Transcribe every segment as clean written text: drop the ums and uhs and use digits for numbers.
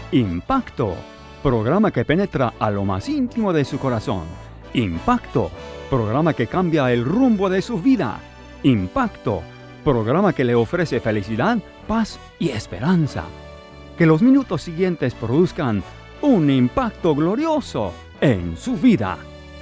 Impacto, programa que penetra a lo más íntimo de su corazón. Impacto, programa que cambia el rumbo de su vida. Impacto, programa que le ofrece felicidad, paz y esperanza. Que los minutos siguientes produzcan un impacto glorioso en su vida.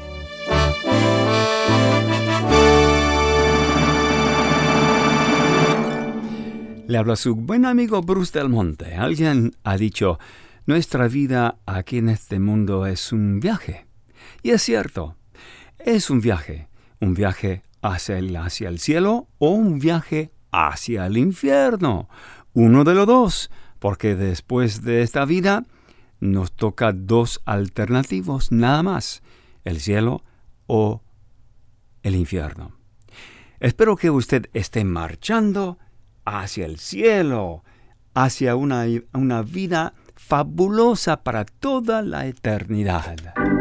Le habla su buen amigo Bruce Del Monte. Alguien ha dicho, nuestra vida aquí en este mundo es un viaje. Y es cierto, es un viaje hacia el cielo o un viaje hacia el infierno. Uno de los dos, porque después de esta vida nos toca dos alternativos nada más, el cielo o el infierno. Espero que usted esté marchando hacia el cielo, hacia una vida fabulosa para toda la eternidad.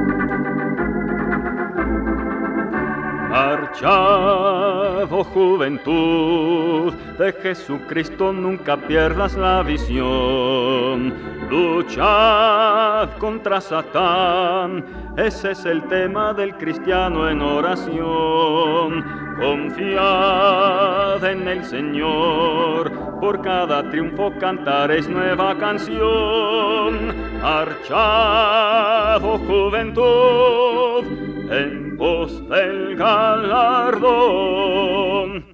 Marchad, oh juventud, de Jesucristo nunca pierdas la visión. Luchad contra Satán, ese es el tema del cristiano en oración. Confiad en el Señor, por cada triunfo cantaréis nueva canción. Marchad, oh juventud, en pos del galardón.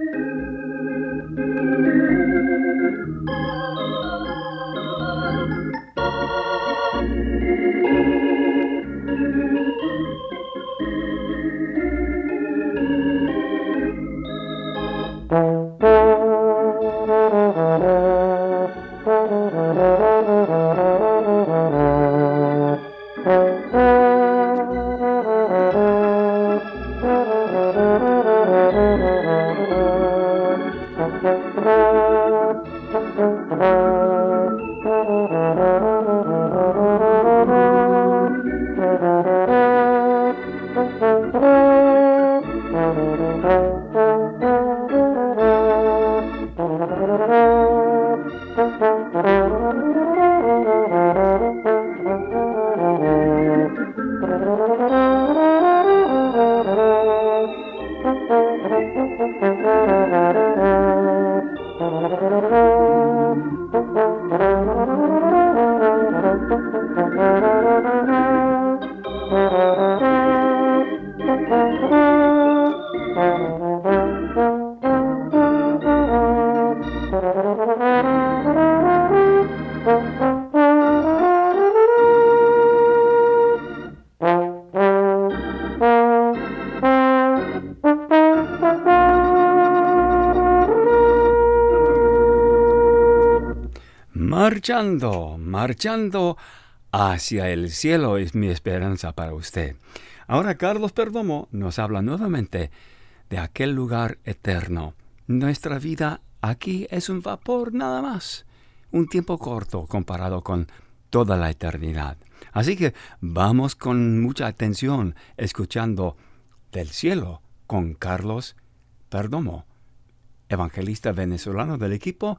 Marchando hacia el cielo es mi esperanza para usted. Ahora Carlos Perdomo nos habla nuevamente de aquel lugar eterno. Nuestra vida aquí es un vapor nada más, un tiempo corto comparado con toda la eternidad. Así que vamos con mucha atención escuchando del cielo con Carlos Perdomo, evangelista venezolano del equipo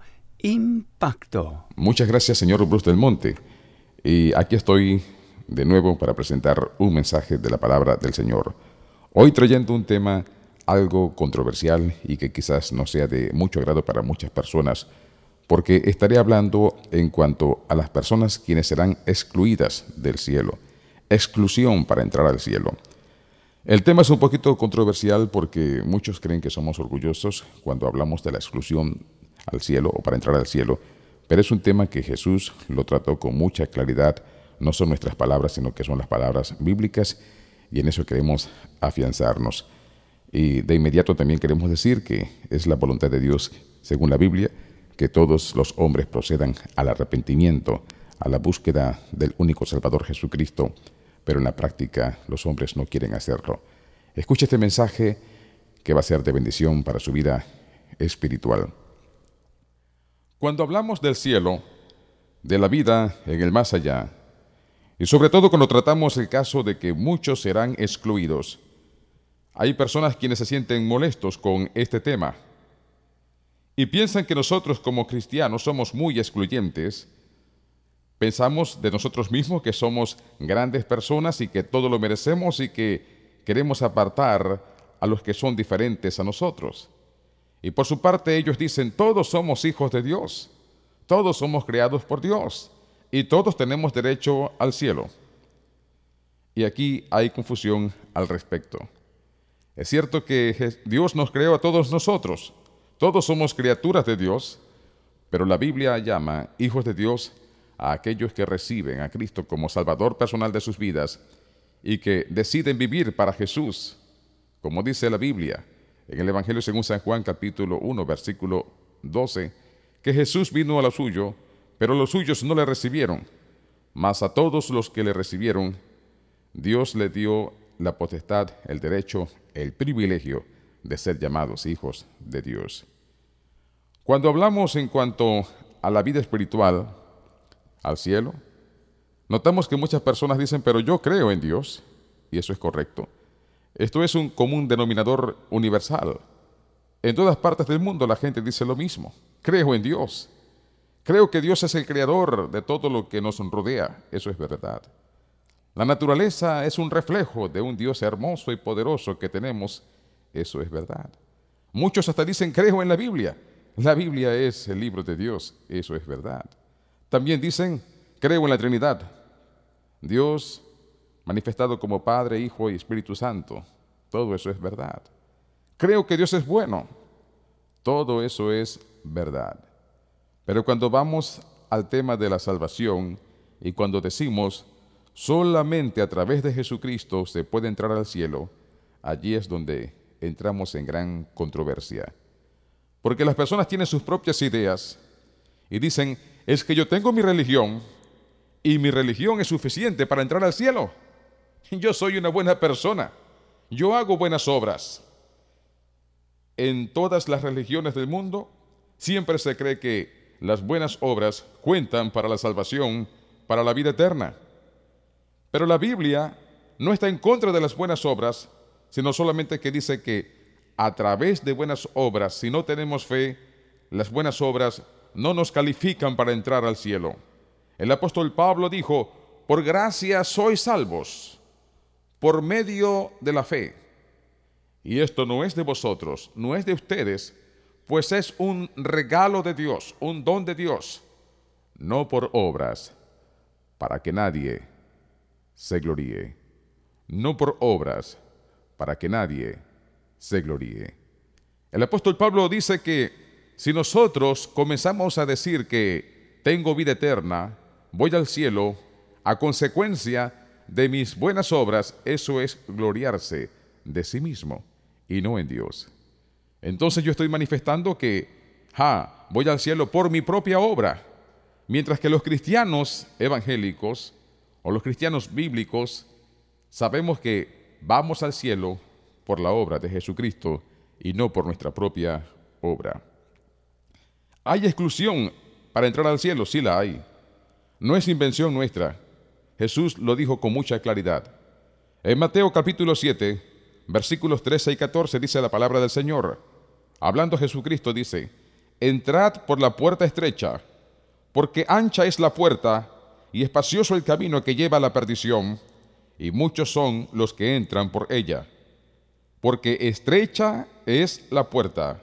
Impacto. Muchas gracias, señor Bruce Del Monte. Y aquí estoy de nuevo para presentar un mensaje de la palabra del Señor. Hoy trayendo un tema algo controversial y que quizás no sea de mucho agrado para muchas personas, porque estaré hablando en cuanto a las personas quienes serán excluidas del cielo. Exclusión para entrar al cielo. El tema es un poquito controversial porque muchos creen que somos orgullosos cuando hablamos de la exclusión al cielo o para entrar al cielo, pero es un tema que Jesús lo trató con mucha claridad. No son nuestras palabras, sino que son las palabras bíblicas, y en eso queremos afianzarnos. Y de inmediato también queremos decir que es la voluntad de Dios, según la Biblia, que todos los hombres procedan al arrepentimiento, a la búsqueda del único Salvador Jesucristo, pero en la práctica los hombres no quieren hacerlo. Escuche este mensaje que va a ser de bendición para su vida espiritual. Cuando hablamos del cielo, de la vida en el más allá, y sobre todo cuando tratamos el caso de que muchos serán excluidos, hay personas quienes se sienten molestos con este tema y piensan que nosotros como cristianos somos muy excluyentes, Pensamos de nosotros mismos que somos grandes personas y que todo lo merecemos y que queremos apartar a los que son diferentes a nosotros. Y por su parte ellos dicen, todos somos hijos de Dios, todos somos creados por Dios y todos tenemos derecho al cielo. Y aquí hay confusión al respecto. Es cierto que Dios nos creó a todos nosotros, todos somos criaturas de Dios, pero la Biblia llama hijos de Dios a aquellos que reciben a Cristo como Salvador personal de sus vidas y que deciden vivir para Jesús, como dice la Biblia en el Evangelio según San Juan capítulo 1, versículo 12, que Jesús vino a lo suyo, pero los suyos no le recibieron, mas a todos los que le recibieron, Dios le dio la potestad, el derecho, el privilegio de ser llamados hijos de Dios. Cuando hablamos en cuanto a la vida espiritual, al cielo, notamos que muchas personas dicen, pero yo creo en Dios, y eso es correcto. Esto es un común denominador universal. En todas partes del mundo la gente dice lo mismo. Creo en Dios. Creo que Dios es el creador de todo lo que nos rodea. Eso es verdad. La naturaleza es un reflejo de un Dios hermoso y poderoso que tenemos. Eso es verdad. Muchos hasta dicen, creo en la Biblia. La Biblia es el libro de Dios. Eso es verdad. También dicen, creo en la Trinidad. Dios manifestado como Padre, Hijo y Espíritu Santo. Todo eso es verdad. Creo que Dios es bueno. Todo eso es verdad. Pero cuando vamos al tema de la salvación y cuando decimos solamente a través de Jesucristo se puede entrar al cielo, allí es donde entramos en gran controversia. Porque las personas tienen sus propias ideas y dicen, es que yo tengo mi religión y mi religión es suficiente para entrar al cielo. Yo soy una buena persona. Yo hago buenas obras. En todas las religiones del mundo siempre se cree que las buenas obras cuentan para la salvación, para la vida eterna. Pero la Biblia no está en contra de las buenas obras, sino solamente que dice que a través de buenas obras, si no tenemos fe, las buenas obras no nos califican para entrar al cielo. El apóstol Pablo dijo, por gracia sois salvos, por medio de la fe. Y esto no es de vosotros, no es de ustedes, pues es un regalo de Dios, un don de Dios, no por obras, para que nadie se gloríe. No por obras, para que nadie se gloríe. El apóstol Pablo dice que si nosotros comenzamos a decir que tengo vida eterna, voy al cielo, a consecuencia de mis buenas obras, eso es gloriarse de sí mismo y no en Dios. Entonces yo estoy manifestando que voy al cielo por mi propia obra, mientras que los cristianos evangélicos o los cristianos bíblicos sabemos que vamos al cielo por la obra de Jesucristo y no por nuestra propia obra. ¿Hay exclusión para entrar al cielo? Sí la hay. No es invención nuestra. Jesús lo dijo con mucha claridad. En Mateo capítulo 7, versículos 13 y 14 dice la palabra del Señor. Hablando Jesucristo dice, entrad por la puerta estrecha, porque ancha es la puerta y espacioso el camino que lleva a la perdición, y muchos son los que entran por ella. Porque estrecha es la puerta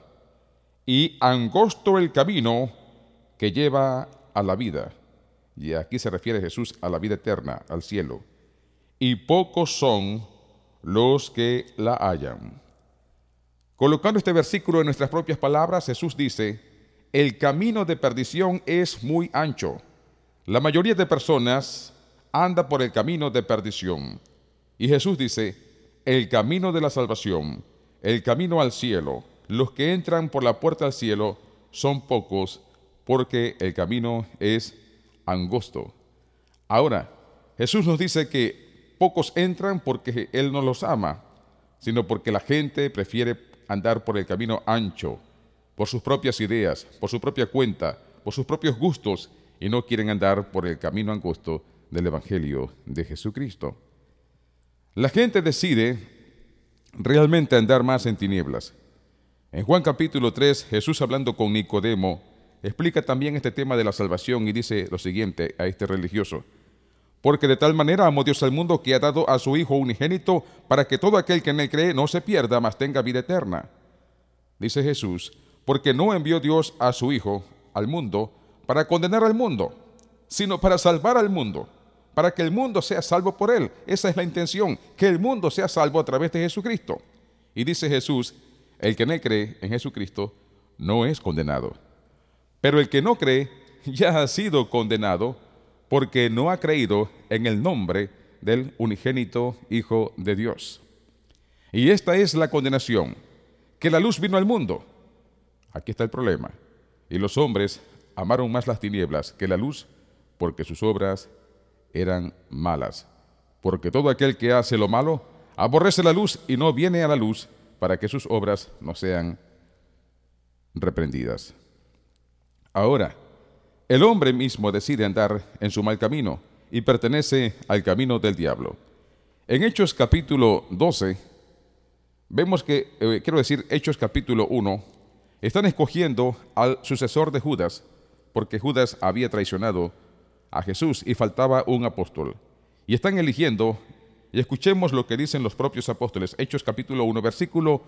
y angosto el camino que lleva a la vida. Y aquí se refiere Jesús a la vida eterna, al cielo. Y pocos son los que la hallan. Colocando este versículo en nuestras propias palabras, Jesús dice, el camino de perdición es muy ancho. La mayoría de personas anda por el camino de perdición. Y Jesús dice, el camino de la salvación, el camino al cielo, los que entran por la puerta al cielo son pocos, porque el camino es angosto. Ahora, Jesús nos dice que pocos entran porque Él no los ama, sino porque la gente prefiere andar por el camino ancho, por sus propias ideas, por su propia cuenta, por sus propios gustos, y no quieren andar por el camino angosto del Evangelio de Jesucristo. La gente decide realmente andar más en tinieblas. En Juan capítulo 3, Jesús hablando con Nicodemo, explica también este tema de la salvación y dice lo siguiente a este religioso: porque de tal manera amó Dios al mundo que ha dado a su Hijo unigénito para que todo aquel que en él cree no se pierda, mas tenga vida eterna. Dice Jesús, porque no envió Dios a su Hijo al mundo para condenar al mundo, sino para salvar al mundo, para que el mundo sea salvo por él. Esa es la intención, que el mundo sea salvo a través de Jesucristo. Y dice Jesús, el que en él cree, en Jesucristo, no es condenado. Pero el que no cree ya ha sido condenado porque no ha creído en el nombre del unigénito Hijo de Dios. Y esta es la condenación, que la luz vino al mundo. Aquí está el problema. Y los hombres amaron más las tinieblas que la luz, porque sus obras eran malas. Porque todo aquel que hace lo malo aborrece la luz y no viene a la luz, para que sus obras no sean reprendidas. Ahora, el hombre mismo decide andar en su mal camino y pertenece al camino del diablo. En Hechos capítulo 12, vemos que, Hechos capítulo 1, están escogiendo al sucesor de Judas, porque Judas había traicionado a Jesús y faltaba un apóstol. Y están eligiendo, y escuchemos lo que dicen los propios apóstoles. Hechos capítulo 1, versículo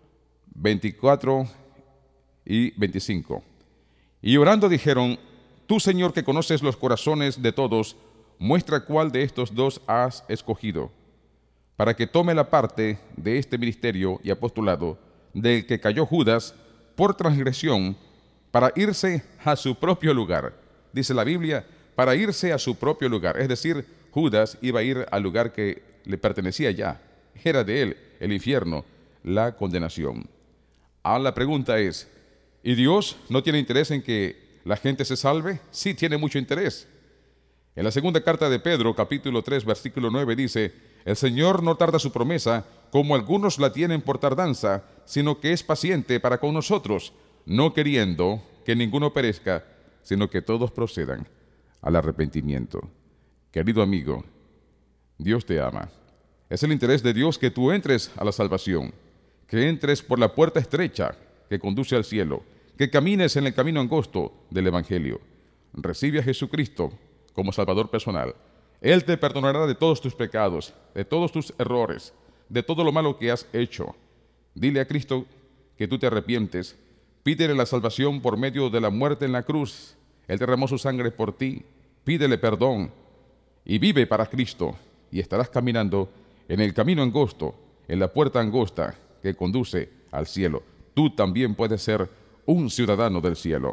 24 y 25. Y orando dijeron: Tú, Señor, que conoces los corazones de todos, muestra cuál de estos dos has escogido, para que tome la parte de este ministerio y apostolado del que cayó Judas por transgresión, para irse a su propio lugar. Dice la Biblia, para irse a su propio lugar. Es decir, Judas iba a ir al lugar que le pertenecía ya. Era de él el infierno, la condenación. Ahora la pregunta es, ¿y Dios no tiene interés en que la gente se salve? Sí, tiene mucho interés. En la segunda carta de Pedro, capítulo 3, versículo 9, dice: El Señor no tarda su promesa, como algunos la tienen por tardanza, sino que es paciente para con nosotros, no queriendo que ninguno perezca, sino que todos procedan al arrepentimiento. Querido amigo, Dios te ama. Es el interés de Dios que tú entres a la salvación, que entres por la puerta estrecha que conduce al cielo, que camines en el camino angosto del Evangelio. Recibe a Jesucristo como Salvador personal. Él te perdonará de todos tus pecados, de todos tus errores, de todo lo malo que has hecho. Dile a Cristo que tú te arrepientes. Pídele la salvación por medio de la muerte en la cruz. Él derramó su sangre por ti. Pídele perdón y vive para Cristo, y estarás caminando en el camino angosto, en la puerta angosta que conduce al cielo. Tú también puedes ser un ciudadano del cielo.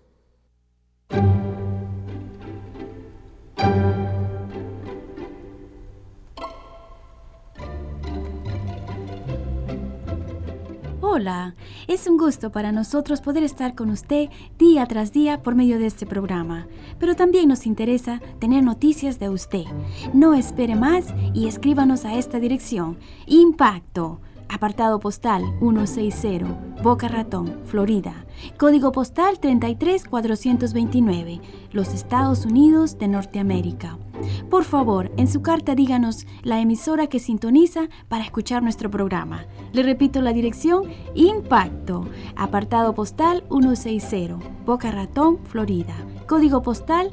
Hola, es un gusto para nosotros poder estar con usted día tras día por medio de este programa, pero también nos interesa tener noticias de usted. No espere más y escríbanos a esta dirección: Impacto, apartado postal 160, Boca Ratón, Florida, código postal 33429, los Estados Unidos de Norteamérica. Por favor, en su carta díganos la emisora que sintoniza para escuchar nuestro programa. Le repito la dirección: Impacto, apartado postal 160, Boca Ratón, Florida, código postal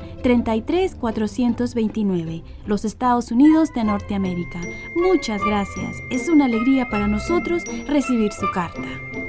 33429, los Estados Unidos de Norteamérica. Muchas gracias. Es una alegría para nosotros recibir su carta.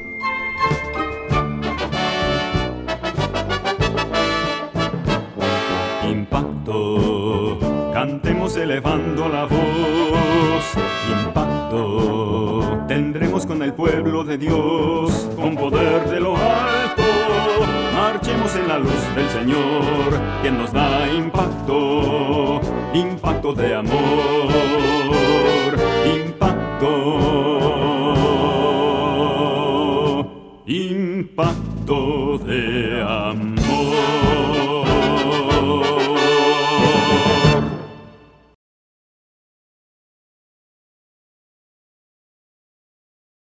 Impacto, cantemos elevando la voz. Impacto, tendremos con el pueblo de Dios, con poder de lo alto. Marchemos en la luz del Señor, que nos da impacto, impacto de amor, impacto, impacto de amor.